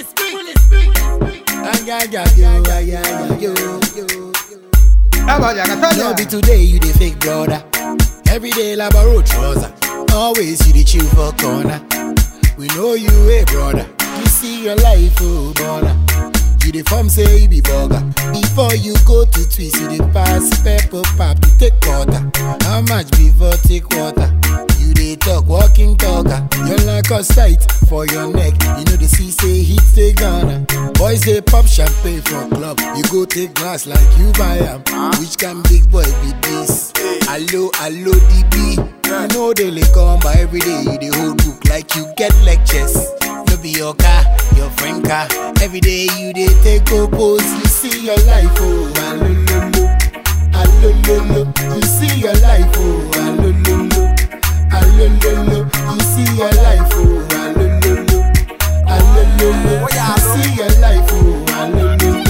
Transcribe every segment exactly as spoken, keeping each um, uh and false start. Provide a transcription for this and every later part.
it speak, will it speak. Yeah, yeah, yeah, yeah, yeah, no be today you the fake brother. Every day labaro trouser. Always you the chill for corner. We know you a brother. You see your life, oh brother. You the form say you be burger. Before you go to twist, you the pass pepper pop to take water. How much before take water? You the talk walking talker. You like us tight for your neck. You know the sea say hit the gunner. Boys they pop champagne for club. You go take glass like you buy them. Which can big boy be this? Hello, hello D B. You know they lay come by every day. You the whole book like you get lectures. No be your car, your friend car. Every day you dey take go pose. You see your life, oh, alololo, alololo. You see your life, oh, alololo, alololo. You see your life, oh, alololo, alololo. You see your life, oh, alololo,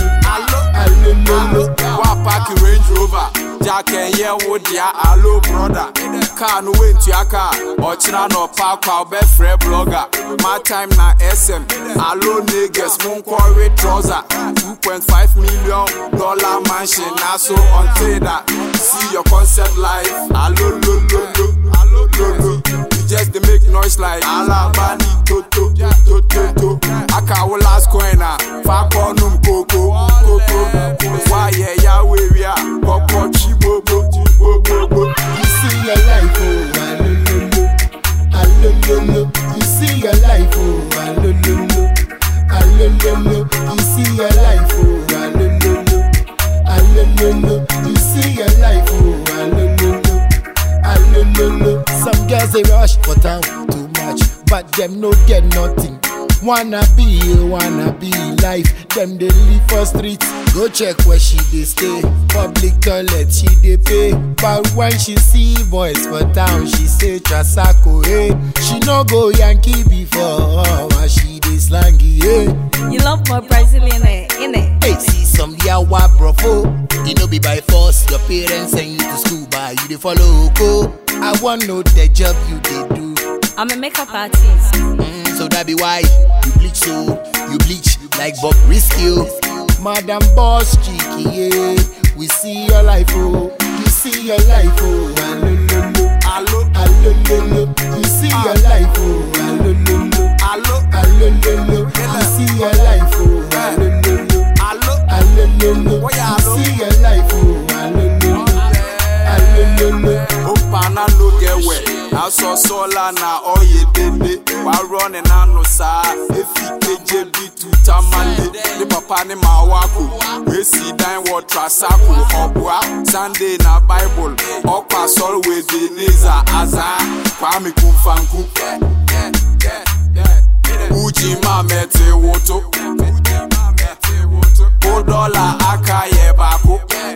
alololo. Wa park Range Rover, Jack and yeah, would ya, hello brother. Car no wait to your car, or china no park our best friend blogger. My time na S M, hello niggas, moon quarry trouser. two point five million dollar mansion, now so on trader. See your concept life, hello lo lo lo, hello lo lo. You just they make noise like Alabani toto toto toto. Aka will last coin na, fa konum koko koko. Why yeah yeah we we are, koko chibobo chibobo. You see your life, oh, alololo, alololo. You see your life, oh, alololo, alololo. You see your life, oh, alololo, alololo. You see your life, oh, alololo, alololo. Some girls they rush for town too much, but them no get nothing. Wanna be, wanna be life. Them they live for streets. Go check where she dey stay. Public toilet she dey pay. But when she see boys for town, she say Trasako, eh. She no go Yankee before, but she dey slangy, eh. You love more Brazilian, innit? Hey, see some yawa brofo. You know be by force. Your parents send you to school, but you dey follow go. I want know the job you dey do. I'm a makeup artist. Mm, so that be why you bleach so you bleach like Bob Risky. Madam Boss Cheeky, yeah. We see your life, oh. You see your life, oh. Alololo, alololo. You see your life, oh. Alololo, alololo. You see your life, oh. Alololo, alololo. You see your life, oh. Alololo, alololo. Opana no get wet. Now so sola na oye dede. Wa running on no sa. If you K J B to tamale. The papa ni mawako. We see dine what trasaku. Obwa Sunday na Bible. Okwa sol we de neza aza. Kwame kumfanku. Uji mamete woto. O dollar aka ye bako.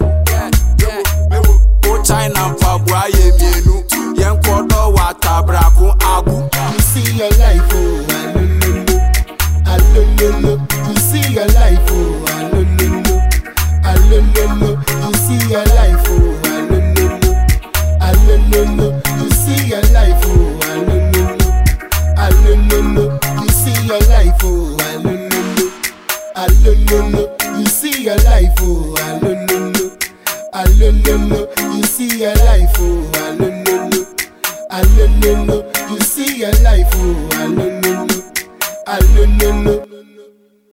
O China mpabwa ye mienu. Yenkodo watabraku agu. You see your life, oh, alololo, alololo. You see your life, oh, alololo, alololo. You see your life, oh, alololo, alololo. You see your life, oh, alololo, alololo. You see your life, oh, alololo, alololo. You see your life, oh, alololo, alololo. You see your life, oh, alololo, alololo. You see your life, oh, alololo, alololo.